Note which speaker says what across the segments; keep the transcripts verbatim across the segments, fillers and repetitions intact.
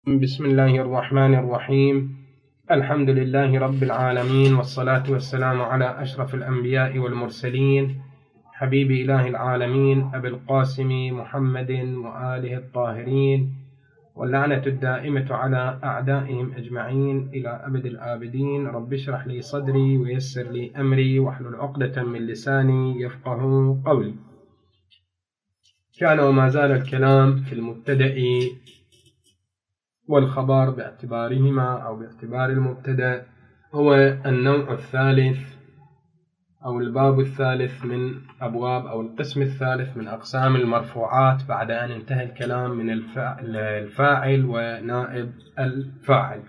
Speaker 1: بسم الله الرحمن الرحيم. الحمد لله رب العالمين، والصلاة والسلام على أشرف الأنبياء والمرسلين، حبيب إله العالمين أبي القاسم محمد وآله الطاهرين، واللعنة الدائمة على أعدائهم أجمعين إلى أبد الآبدين. رب اشرح لي صدري ويسر لي أمري واحلل عقدة من لساني يفقه قولي. كان وما زال الكلام في المبتدأ والخبر باعتبارهما أو باعتبار المبتدأ هو النوع الثالث أو الباب الثالث من أبواب أو القسم الثالث من أقسام المرفوعات، بعد أن انتهى الكلام من الفاعل ونائب الفاعل.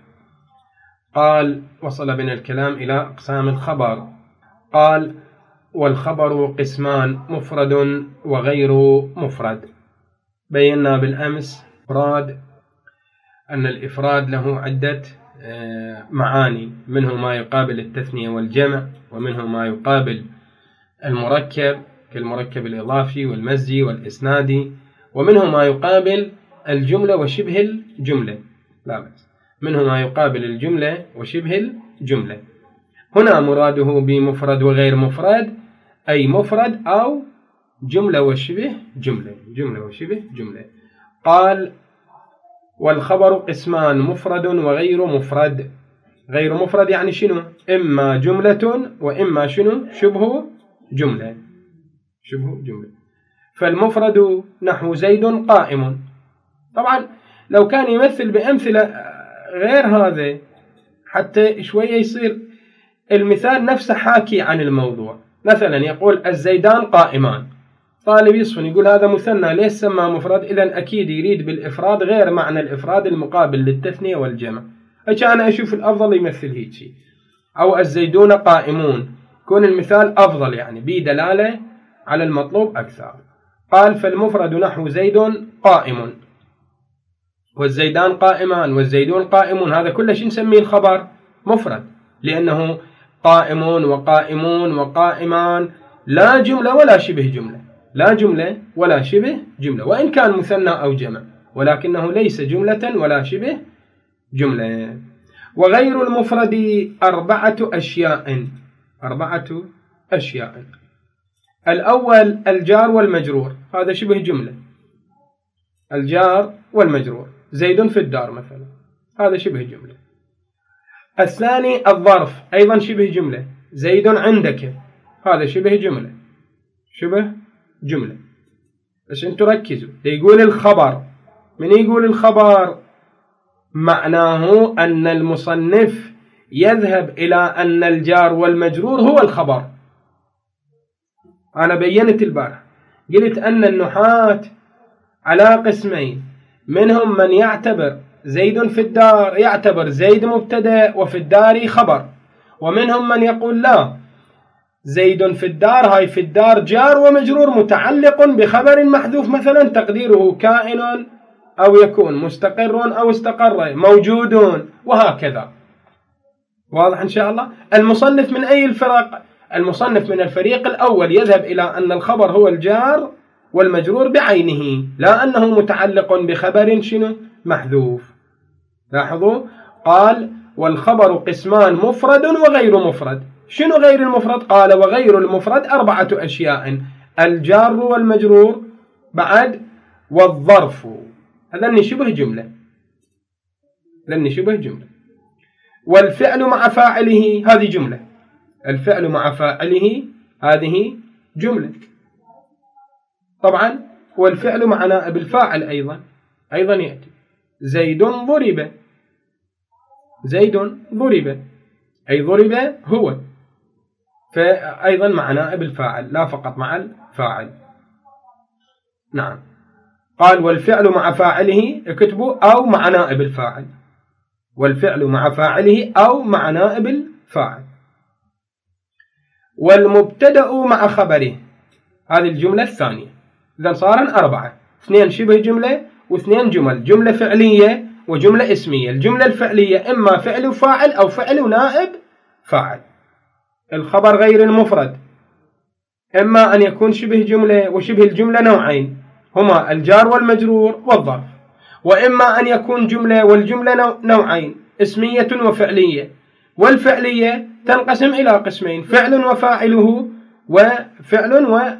Speaker 1: قال وصل بنا الكلام إلى أقسام الخبر. قال والخبر قسمان: مفرد وغير مفرد. بينا بالأمس إفراد أن الإفراد له عدة معاني، منه ما يقابل التثنية والجمع، ومنه ما يقابل المركب كالمركب الإضافي والمزي والإسنادي، ومنه ما يقابل الجملة وشبه الجملة. لا بس منه ما يقابل الجملة وشبه الجملة. هنا مراده بمفرد وغير مفرد أي مفرد أو جملة وشبه جملة، جملة وشبه جملة. قال والخبر قسمان: مفرد وغير مفرد. غير مفرد يعني شنو؟ إما جملة وإما شنو؟ شبه جملة، شبه جملة. فالمفرد نحو زيد قائم. طبعا لو كان يمثل بأمثلة غير هذا حتى شوية يصير المثال نفسه حاكي عن الموضوع. مثلا يقول الزيدان قائمان، طالب يصفن يقول هذا مثنى ليش سمى مفرد؟ إذن أكيد يريد بالإفراد غير معنى الإفراد المقابل للتثنية والجمع. أنا أشوف الأفضل يمثل هيك شيء. أو الزيدون قائمون، يكون المثال أفضل يعني بدلالة على المطلوب أكثر. قال فالمفرد نحو زيد قائم والزيدان قائمان والزيدون قائمون، هذا كله شو نسميه؟ الخبر مفرد، لأنه قائمون وقائمون وقائمان لا جملة ولا شبه جملة، لا جملة ولا شبه جملة، وإن كان مثنى أو جمع، ولكنه ليس جملة ولا شبه جملة. وغير المفرد أربعة أشياء، أربعة أشياء. الأول الجار والمجرور، هذا شبه جملة، الجار والمجرور. زيد في الدار مثلا، هذا شبه جملة. الثاني الظرف، أيضا شبه جملة، زيد عندك، هذا شبه جملة، شبه جملة. بس انتوا ركزوا، يقول الخبر. من يقول الخبر؟ معناه أن المصنف يذهب إلى أن الجار والمجرور هو الخبر. أنا بينت البارح قلت أن النحاة على قسمين، منهم من يعتبر زيد في الدار يعتبر زيد مبتدأ وفي الدار خبر، ومنهم من يقول لا، زيد في الدار هاي في الدار جار ومجرور متعلق بخبر محذوف، مثلا تقديره كائن أو يكون، مستقر أو استقر، موجودون، وهكذا. واضح إن شاء الله؟ المصنف من أي الفرق؟ المصنف من الفريق الأول، يذهب إلى أن الخبر هو الجار والمجرور بعينه، لا أنه متعلق بخبر شنو؟ محذوف. لاحظوا، قال والخبر قسمان: مفرد وغير مفرد. شنو غير المفرد؟ قال وغير المفرد أربعة أشياء: الجار والمجرور، بعد والظرف. هذا شبه جملة، لأن شبه جملة. والفعل مع فاعله، هذه جملة. الفعل مع فاعله هذه جملة طبعا. والفعل مع نائب الفاعل أيضا أيضا يأتي. زيد ضرب، زيد ضرب أي ضرب هو، فأيضا مع نائب الفاعل، لا فقط مع الفاعل. نعم. قال والفعل مع فاعله، اكتبوا أو مع نائب الفاعل، والفعل مع فاعله أو مع نائب الفاعل. والمبتدأ مع خبره، هذه الجملة الثانية. إذن صار أربعة، اثنين شبه جملة واثنين جمل، جملة فعلية وجملة اسمية. الجملة الفعلية إما فعل فاعل أو فعل نائب فاعل. الخبر غير المفرد إما أن يكون شبه جملة، وشبه الجملة نوعين، هما الجار والمجرور والظرف. وإما أن يكون جملة، والجملة نوعين، اسمية وفعلية، والفعلية تنقسم إلى قسمين: فعل وفاعله، وفعل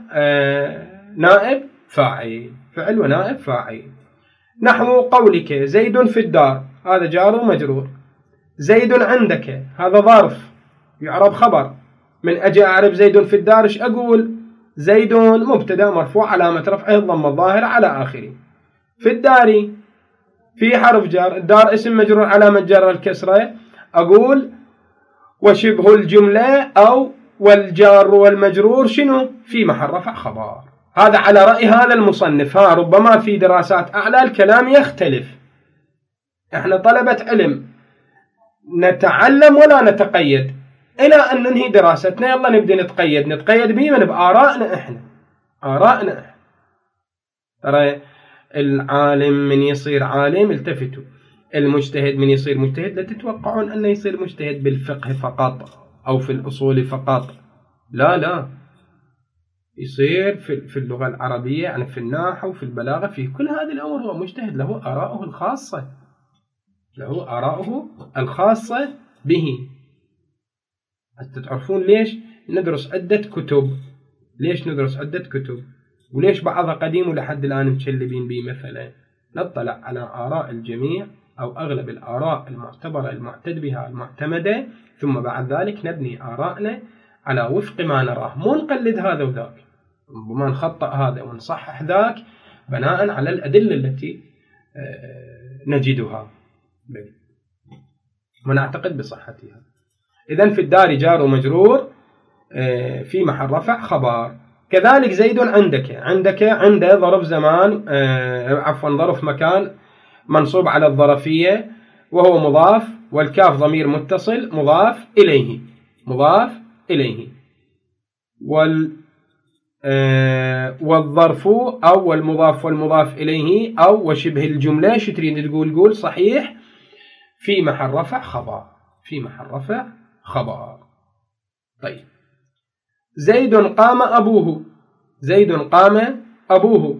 Speaker 1: ونائب فاعل. فعل ونائب فاعل. نحو قولك زيد في الدار، هذا جار ومجرور. زيد عندك، هذا ظرف يعرب خبر. من أجي أعرف زيد في الدار إيش أقول؟ زيد مبتدأ مرفوع علامة رفعه الضمة الظاهرة على آخره. في الدار في حرف جار، الدار اسم مجرور علامة جر الكسرة، أقول وشبه الجملة أو والجار والمجرور شنو؟ في محل رفع خبر. هذا على رأي هذا المصنف. ها ربما في دراسات أعلى الكلام يختلف. احنا طلبة علم نتعلم ولا نتقيد إلى أن ننهي دراستنا. يلا نبدأ نتقيد. نتقيد بمن؟ بآرائنا إحنا. آرائنا إحنا. ترى العالم من يصير عالم، التفتوا، المجتهد من يصير مجتهد، لا تتوقعون أنه يصير مجتهد بالفقه فقط أو في الأصول فقط. لا لا، يصير في اللغة العربية، يعني في النحو وفي البلاغة، في كل هذه الأمور هو مجتهد، له آراءه الخاصة، له آراءه الخاصة به. حتى تعرفون ليش ندرس عدة كتب. ليش ندرس عدة كتب وليش بعضها قديم ولحد الآن متشلبين به؟ مثلا نطلع على آراء الجميع أو أغلب الآراء المعتبرة المعتد بها المعتمدة، ثم بعد ذلك نبني آراءنا على وفق ما نراه، مو نقلد هذا وذاك، وما نخطأ هذا ونصحح ذاك بناء على الأدلة التي نجدها ونعتقد بصحتها. إذن في الدار جار ومجرور في محل رفع خبر. كذلك زيد عندك، عندك عند ظرف زمان، عفوا ظرف مكان منصوب على الظرفية وهو مضاف، والكاف ضمير متصل مضاف إليه، مضاف إليه. وال والظرف أو المضاف والمضاف إليه أو وشبه الجملة، شو تريد تقول؟ قول صحيح، في محل رفع خبر، في محل رفع خبر. طيب زيد قام أبوه، زيد قام أبوه،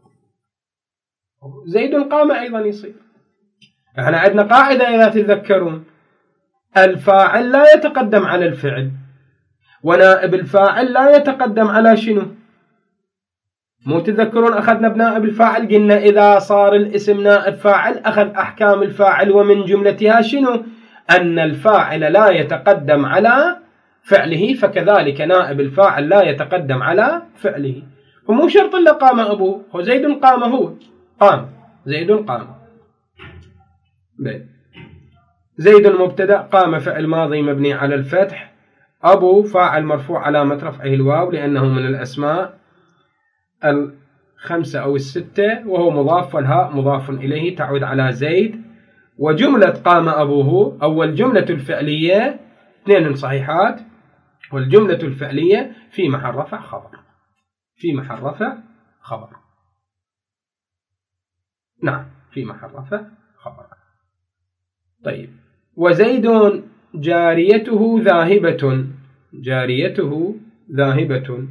Speaker 1: زيد قام أيضا يصير. احنا عندنا قاعدة إذا تتذكرون، الفاعل لا يتقدم على الفعل، ونائب الفاعل لا يتقدم على شنو؟ مو تذكرون أخذنا بنائب الفاعل قلنا إذا صار الاسم نائب فاعل أخذ أحكام الفاعل، ومن جملتها شنو؟ أن الفاعل لا يتقدم على فعله، فكذلك نائب الفاعل لا يتقدم على فعله. ومو شرط إلا قام أبوه، هو زيد قام، هو قام، زيد قام. بي. زيد مبتدأ، قام فعل ماضي مبني على الفتح، أبو فاعل مرفوع علامة رفعه الواو لأنه من الأسماء الخمسة أو الستة، وهو مضاف، والهاء مضاف إليه تعود على زيد. وجملة قام أبوه أول جملة الفعلية اثنين صحيحات، والجملة الفعلية في محل رفع خبر، في محل رفع خبر. نعم في محل رفع خبر. طيب وزيد جاريته ذاهبة، جاريته ذاهبة.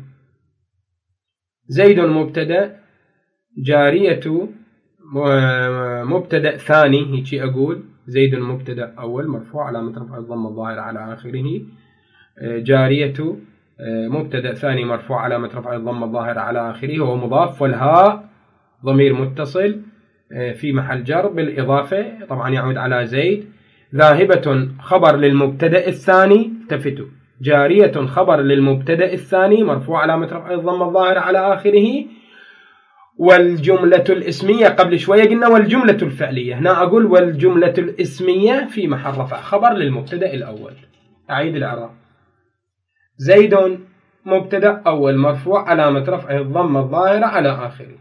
Speaker 1: زيد مبتدأ، جارية مبتدأ ثاني، هيك أقول زيد مبتدأ أول مرفوع علامة رفع الضمة الظاهرة على آخره، جارية مبتدأ ثاني مرفوع علامة رفع الضمة الظاهرة على آخره، وهو مضاف، والهاء ضمير متصل في محل جر بالإضافة طبعا يعود على زيد. ذاهبة خبر للمبتدأ الثاني، التفتوا، جارية خبر للمبتدأ الثاني مرفوع علامة رفع الضمة الظاهرة على آخره. والجملة الاسمية قبل شوية قلنا والجملة الفعلية، هنا أقول والجملة الاسمية في محل رفع خبر للمبتدأ الأول. أعيد الإعراب. زيد مبتدأ أول مرفوع علامة رفعه الضمة الظاهرة على آخره.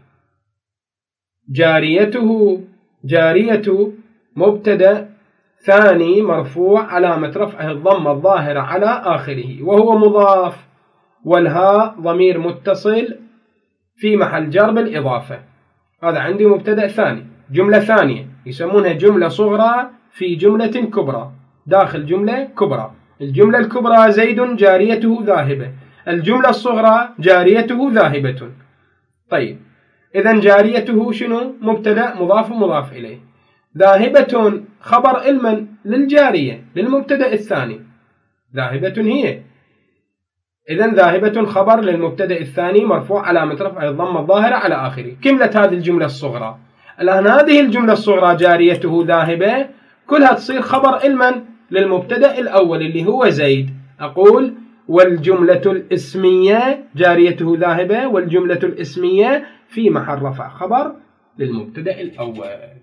Speaker 1: جاريته، جارية مبتدأ ثاني مرفوع علامة رفعه الضمة الظاهرة على آخره وهو مضاف، والهاء ضمير متصل في محل جر بالإضافة. هذا عندي مبتدأ ثاني، جملة ثانية يسمونها جملة صغرى في جملة كبرى، داخل جملة كبرى. الجملة الكبرى زيد جاريته ذاهبة، الجملة الصغرى جاريته ذاهبة. طيب إذن جاريته شنو؟ مبتدأ مضاف مضاف إليه. ذاهبة خبر المن؟ للجارية، للمبتدأ الثاني. ذاهبة هي، إذن ذاهبة خبر للمبتدأ الثاني مرفوع علامة رفعه الضمة الظاهرة على آخره. كملت هذه الجملة الصغرى. الآن هذه الجملة الصغرى جاريته ذاهبة كلها تصير خبر المن؟ للمبتدأ الأول اللي هو زيد. أقول والجملة الاسمية جاريته ذاهبة، والجملة الاسمية في محل رفع خبر للمبتدأ الأول.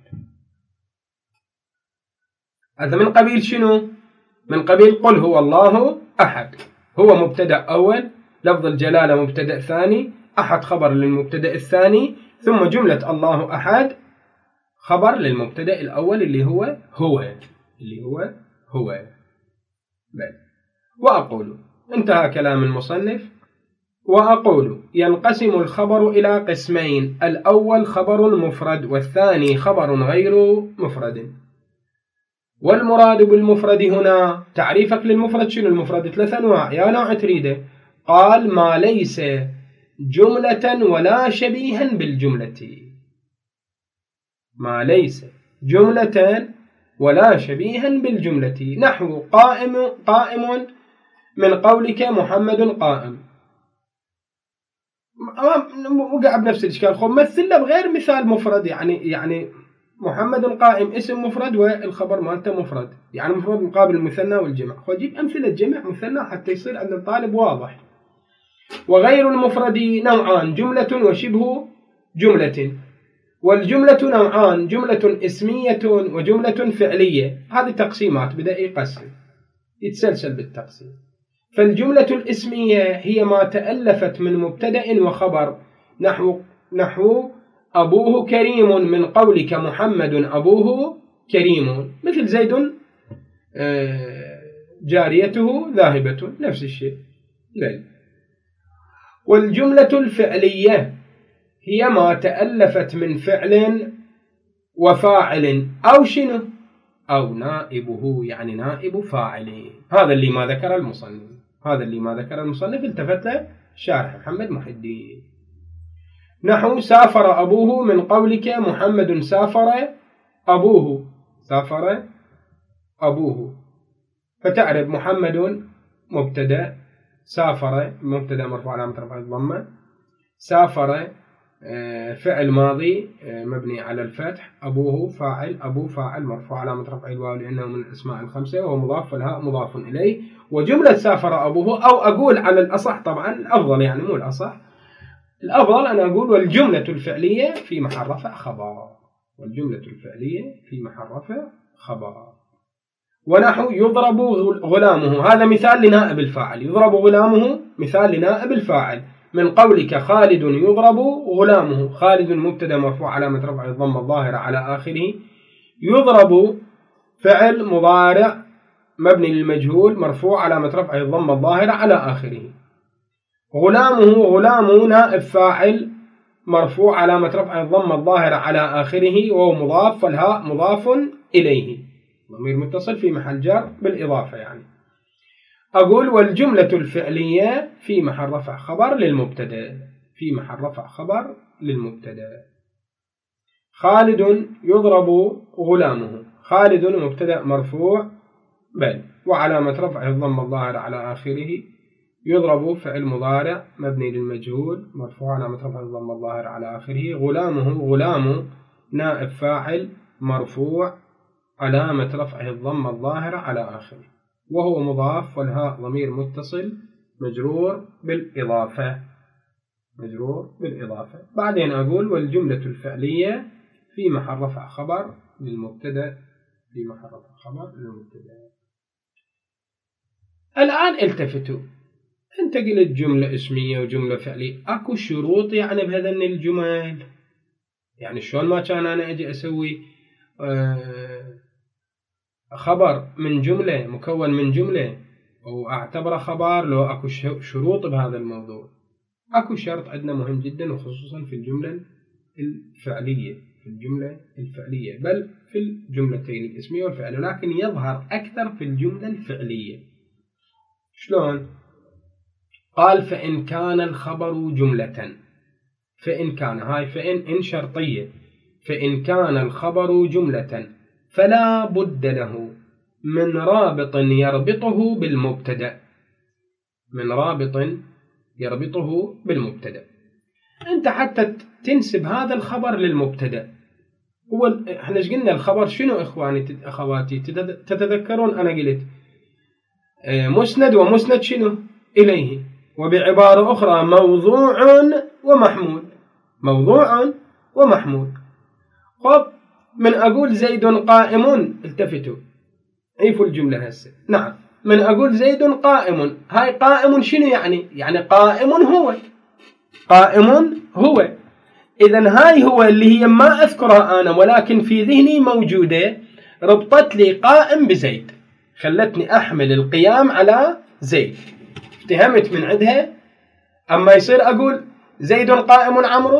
Speaker 1: هذا من قبيل شنو؟ من قبيل قل هو الله أحد. هو مبتدأ أول، لفظ الجلالة مبتدأ ثاني، أحد خبر للمبتدأ الثاني، ثم جملة الله أحد خبر للمبتدأ الأول اللي هو هو اللي هو هو بل. وأقول، انتهى كلام المصنف، وأقول ينقسم الخبر إلى قسمين: الأول خبر مفرد، والثاني خبر غير مفرد. والمراد بالمفرد هنا تعريفك للمفرد شنو؟ المفرد ثلاث أنواع، يا نوع تريده. قال ما ليس جملة ولا شبيها بالجملة. ما ليس جملة ولا شبيها بالجملة، نحو قائم قائم من قولك محمد قائم. وقع بنفس الإشكال، خب مثل له بغير مثال مفرد، يعني يعني محمد قائم اسم مفرد والخبر مالته مفرد، يعني مفرد مقابل المثنى والجمع. خجيب أمثلة جمع مثنى حتى يصير عند الطالب واضح. وغير المفرد نوعان: جملة وشبه جملة. والجملة نوعان: جملة اسمية وجملة فعلية. هذه تقسيمات، بدأ يقسم يتسلسل بالتقسيم. فالجملة الاسمية هي ما تألفت من مبتدأ وخبر، نحو نحو أبوه كريم من قولك محمد أبوه كريم، مثل زيد جاريته ذاهبة، نفس الشيء. والجملة الفعلية هي ما تألفت من فعل وفاعل أو شنو أو نائبه، يعني نائب فاعل. هذا اللي ما ذكر المصنف، هذا اللي ما ذكر المصنف التفت له الشارح محمد محي الدين. نحو سافر أبوه من قولك محمد سافر أبوه، سافر أبوه، فتعرف محمد مبتدأ، سافر مبتدأ مرفوع علامة رفعه الضمة، سافر فعل ماضي مبني على الفتح، أبوه فاعل، أبو فاعل مرفوع علامة رفعه الواو لأنه من الأسماء الخمسة، وهو مضاف، فالهاء مضاف إليه. وجملة سافر أبوه، أو أقول على الأصح طبعا الأفضل، يعني مو الأصح، الأفضل أن أقول والجملة الفعلية في محل رفع خبر، والجملة الفعلية في محل رفع خبر. ونحو يضرب غلامه، هذا مثال لنائب الفاعل. يضرب غلامه مثال لنائب الفاعل، من قولك خالد يضرب غلامه. خالد مبتدا مرفوع علامة رفعه الضمة الظاهرة على آخره. يضرب فعل مضارع مبني للمجهول مرفوع علامة رفعه الضمة الظاهرة على آخره. غلامه غلام نائب فاعل مرفوع علامة رفعه الضمة الظاهرة على آخره، وهو مضاف، فالهاء مضاف إليه، ضمير متصل في محل جر بالإضافة. يعني أقول والجملة الفعلية في محل رفع خبر للمبتدأ، في محل رفع خبر للمبتدأ. خالد يضرب غلامه، خالد مبتدأ مرفوع بل، وعلامة رفعه الضمة الظاهرة على آخره. يضرب فعل مضارع مبني للمجهول مرفوع علامة رفعه الضمة الظاهرة على آخره. غلامه غلام نائب فاعل مرفوع علامة رفعه الضمة الظاهرة على آخره، وهو مضاف، والهاء ضمير متصل مجرور بالإضافة، مجرور بالإضافة. بعدين أقول والجملة الفعلية في محل رفع خبر للمبتدأ، في محل رفع خبر للمبتدأ. الآن التفتوا، أنت قلت جملة اسمية وجملة فعلية، أكو شروط يعني بهذن الجمل؟ يعني شلون ما كان أنا أجي أسوي أه خبر من جملة مكون من جملة وأعتبره خبر، لو أكو شروط بهذا الموضوع. أكو شرط عندنا مهم جدا، وخصوصا في الجملة الفعلية، في الجملة الفعلية، بل في الجملتين الاسمية والفعلية، لكن يظهر أكثر في الجملة الفعلية. شلون؟ قال فإن كان الخبر جملة، فإن كان، هاي فإن إن شرطية، فإن كان الخبر جملة فلا بد له من رابط يربطه بالمبتدأ، من رابط يربطه بالمبتدأ. أنت حتى تنسب هذا الخبر للمبتدأ، هو احنا ايش قلنا الخبر شنو اخواني اخواتي؟ تتذكرون انا قلت مسند ومسند شنو اليه، وبعبارة اخرى موضوع ومحمول، موضوع ومحمول. خب من اقول زيد قائم، التفتوا عيفوا الجملة هسه. نعم، من اقول زيد قائم، هاي قائم شنو يعني؟ يعني قائم هو، قائم هو. إذن هاي هو اللي هي ما أذكرها أنا ولكن في ذهني موجودة، ربطت لي قائم بزيد، خلتني أحمل القيام على زيد، افتهمت من عندها. أما يصير أقول زيد قائم عمرو،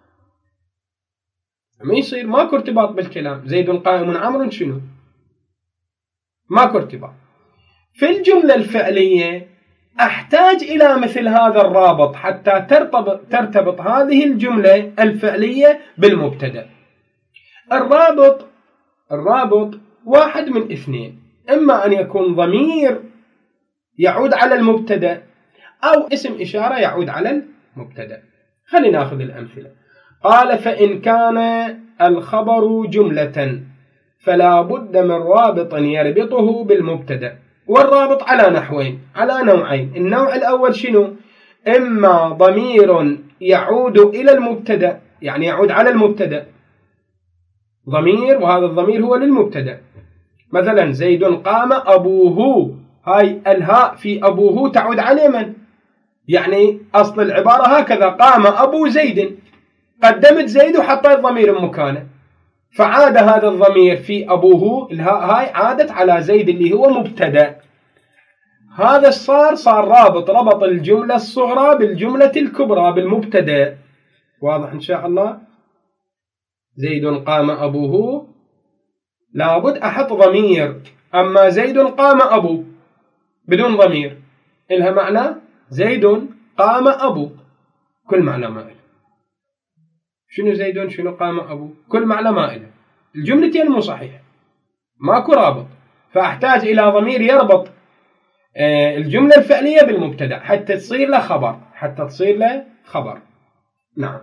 Speaker 1: ما يصير، ماكو ارتباط بالكلام. زيد قائم عمرو شنو؟ ماكو ارتباط. في الجملة الفعلية أحتاج إلى مثل هذا الرابط حتى ترتبط, ترتبط هذه الجملة الفعلية بالمبتدأ. الرابط الرابط واحد من اثنين، إما أن يكون ضمير يعود على المبتدأ أو اسم إشارة يعود على المبتدأ. خلينا نأخذ الأمثلة. قال فإن كان الخبر جملة فلا بد من رابط يربطه بالمبتدأ. والرابط على نحوين، على نوعين. النوع الأول شنو؟ إما ضمير يعود إلى المبتدأ، يعني يعود على المبتدأ ضمير، وهذا الضمير هو للمبتدأ. مثلا زيد قام أبوه، هاي الهاء في أبوه تعود على من؟ يعني أصل العبارة هكذا، قام أبو زيد، قدمت زيد وحطيت ضمير مكانه، فعاد هذا الضمير في أبوه، الهاء هاي عادت على زيد اللي هو مبتدأ. هذا صار صار رابط، ربط الجملة الصغرى بالجملة الكبرى بالمبتدأ. واضح إن شاء الله؟ زيد قام أبوه لابد أحط ضمير، أما زيد قام أبو بدون ضمير إلها معنى زيد قام أبو، كل معنى ما إله. شنو زيد شنو قام أبو؟ كل معنى ما إله، الجملتين مو صحيح، ماكو رابط، فأحتاج إلى ضمير يربط الجملة الفعلية بالمبتدأ حتى تصير له خبر، حتى تصير له خبر. نعم.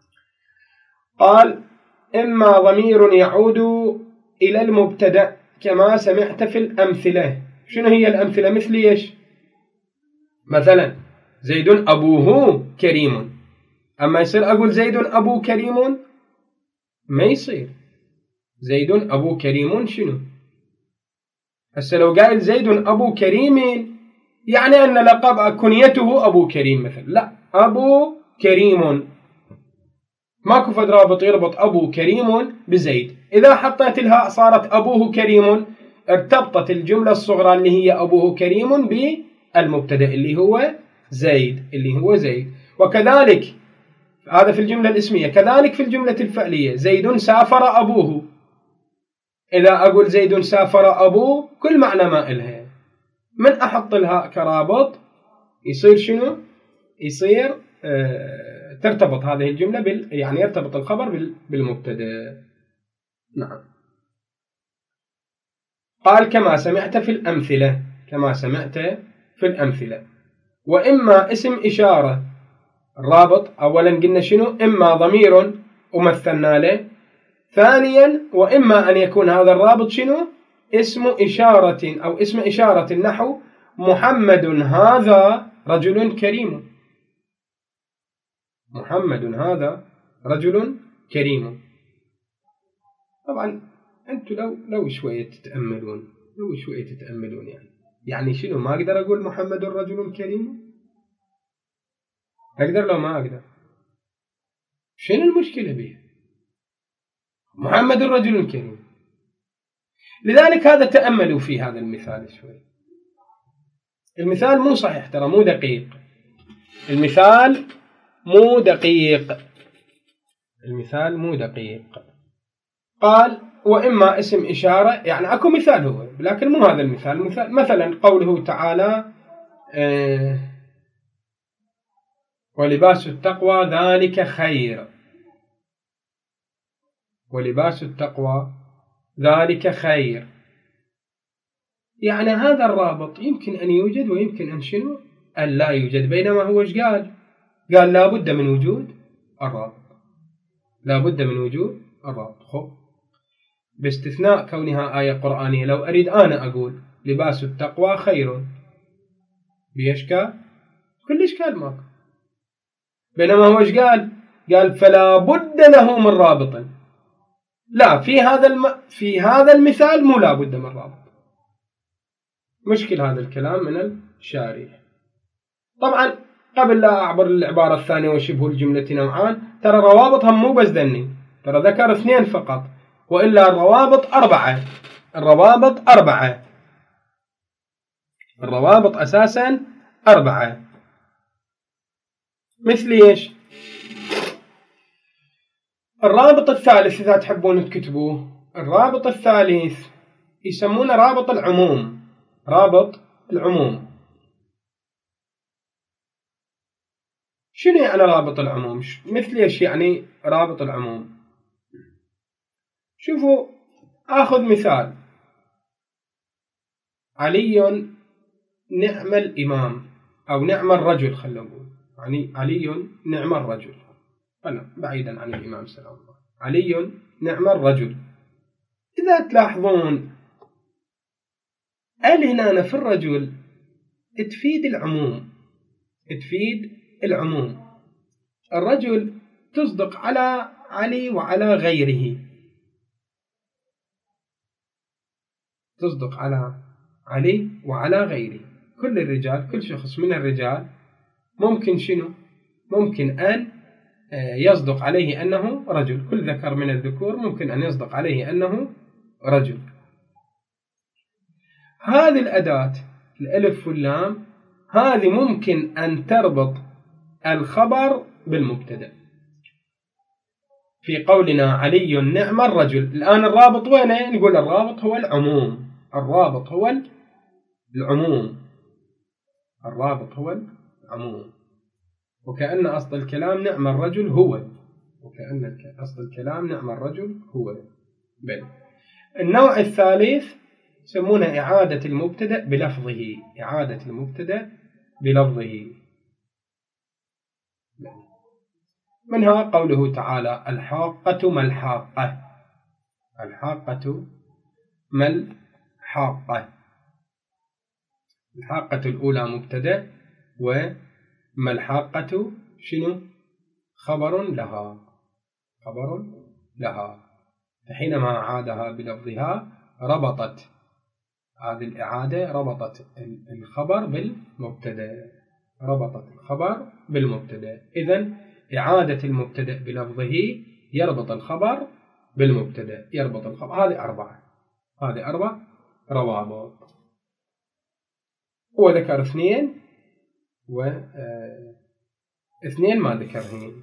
Speaker 1: قال إما ضمير يعود إلى المبتدأ كما سمعت في الأمثلة. شنو هي الأمثلة؟ مثل إيش؟ مثلا زيد أبوه كريم، أما يصير أقول زيد أبو كريم؟ ما يصير. زيد أبو كريم شنو؟ هسه لو قال زيد أبو كريم يعني أن لقب كنيته أبو كريم مثلا، لا، أبو كريم، ماكو فد رابط يربط أبو كريم بزيد. إذا حطيت الهاء صارت أبوه كريم، ارتبطت الجملة الصغرى اللي هي أبوه كريم بالمبتدأ اللي هو زيد، اللي هو زيد. وكذلك هذا في الجملة الاسمية، كذلك في الجملة الفعلية زيد سافر أبوه، إذا أقول زيد سافر أبوه كل معنى ما إلها، من أحط الهاء كرابط يصير شنو؟ يصير آه ترتبط هذه الجملة بال يعني يرتبط الخبر بال بالمبتدأ. نعم. قال كما سمعت في الأمثلة، كما سمعت في الأمثلة. وإما اسم إشارة، الرابط أولا قلنا شنو؟ إما ضمير ومثلنا له، ثانيا وإما أن يكون هذا الرابط شنو؟ اسم إشارة أو اسم إشارة، نحو محمد هذا رجل كريم، محمد هذا رجل كريم. طبعا أنتم لو لو شوية تتأملون، لو شوية تتأملون يعني يعني شنو؟ ما أقدر أقول محمد رجل كريم؟ أقدر لو ما أقدر؟ شنو المشكلة به؟ محمد رجل كريم. لذلك هذا تأملوا في هذا المثال شوي. المثال مو صحيح ترى، مو دقيق، المثال مو دقيق، المثال مو دقيق. قال وإما اسم إشارة، يعني أكو مثال هو لكن مو هذا المثال. المثال مثلا قوله تعالى آه ولباس التقوى ذلك خير. ولباس التقوى ذلك خير. يعني هذا الرابط يمكن أن يوجد ويمكن أن شنو أن لا يوجد. بينما هو ايش قال؟ قال لا بد من وجود الرابط. لا بد من وجود الرابط. خب باستثناء كونها آية قرآنية، لو أريد أنا أقول لباس التقوى خير بإشكال؟ كل إشكال ماكو. بينما هو ايش قال؟ قال فلا بد له من رابط. لا، في هذا الم... في هذا المثال مو لا بد من رابط. مشكل هذا الكلام من الشارح. طبعا قبل لا أعبر للعبارة الثانية وشبه الجملة نوعان، ترى روابطهم مو بس ذني، ترى ذكر اثنين فقط، وإلا الروابط أربعة. الروابط أربعة. الروابط أساسا أربعة. مثل إيش؟ الرابط الثالث إذا تحبون تكتبوه، الرابط الثالث يسمونه رابط العموم. رابط العموم. شنو يعني رابط العموم؟ مثل إيش يعني رابط العموم؟ شوفوا، آخذ مثال: علي نعم الإمام، أو نعم الرجل. خلنا نقول يعني علي نعم الرجل، أنا بعيدا عن الإمام سلام الله. علي نعم الرجل. إذا تلاحظون ال هنا في الرجل تفيد العموم. تفيد العموم. الرجل تصدق على علي وعلى غيره. تصدق على علي وعلى غيره. كل الرجال، كل شخص من الرجال ممكن شنو؟ ممكن أن يصدق عليه أنه رجل. كل ذكر من الذكور ممكن أن يصدق عليه أنه رجل. هذه الأداة الألف واللام هذه ممكن أن تربط الخبر بالمبتدأ. في قولنا علي نعم الرجل، الآن الرابط وينه؟ نقول الرابط هو العموم. الرابط هو العموم. الرابط هو العموم. وكأن أصل الكلام نعم الرجل هو. وكأن أصل الكلام نعم الرجل هو. بل النوع الثالث يسمونه إعادة المبتدأ بلفظه. إعادة المبتدأ بلفظه. منها قوله تعالى: الحاقة ما الحاقة. الحاقة ما الحاقة. الحاقة الأولى مبتدأ، وما الحاقة شنو؟ خبر لها. خبر لها. فحينما عادها بلفظها ربطت هذه الإعادة، ربطت الخبر بالمبتدأ. ربطت الخبر بالمبتدأ. إذن إعادة المبتدأ بلفظه يربط الخبر بالمبتدأ. يربط الخبر. هذه أربعة. هذه أربع روابط. هو ذكر اثنين و اه اثنين ما ذكرهن.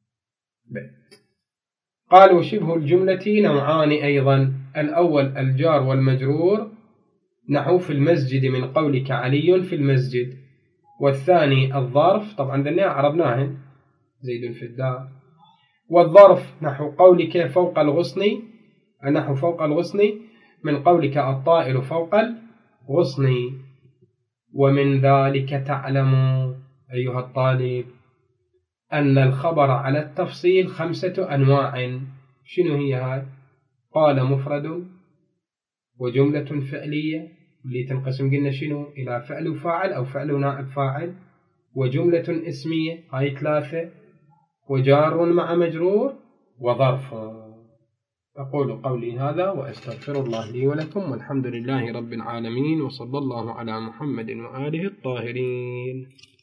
Speaker 1: قال: وشبه الجملة نوعان أيضا. الأول الجار والمجرور، نحو في المسجد من قولك علي في المسجد. والثاني الظرف، طبعا ذنها عربناهن، زيد في الدار. والظرف نحو قولك فوق الغصن، نحو فوق الغصن من قولك الطائر فوق الغصن. ومن ذلك تعلم أيها الطالب أن الخبر على التفصيل خمسة أنواع. شنو هي هاي؟ قال مفرد، وجملة فعلية اللي تنقسم قلنا شنو إلى فعل وفاعل أو فعل نائب فاعل، وجملة اسمية هاي ثلاثة، وجار مع مجرور، وظرف. أقول قولي هذا وأستغفر الله لي ولكم، والحمد لله رب العالمين، وصلى الله على محمد وآله الطاهرين.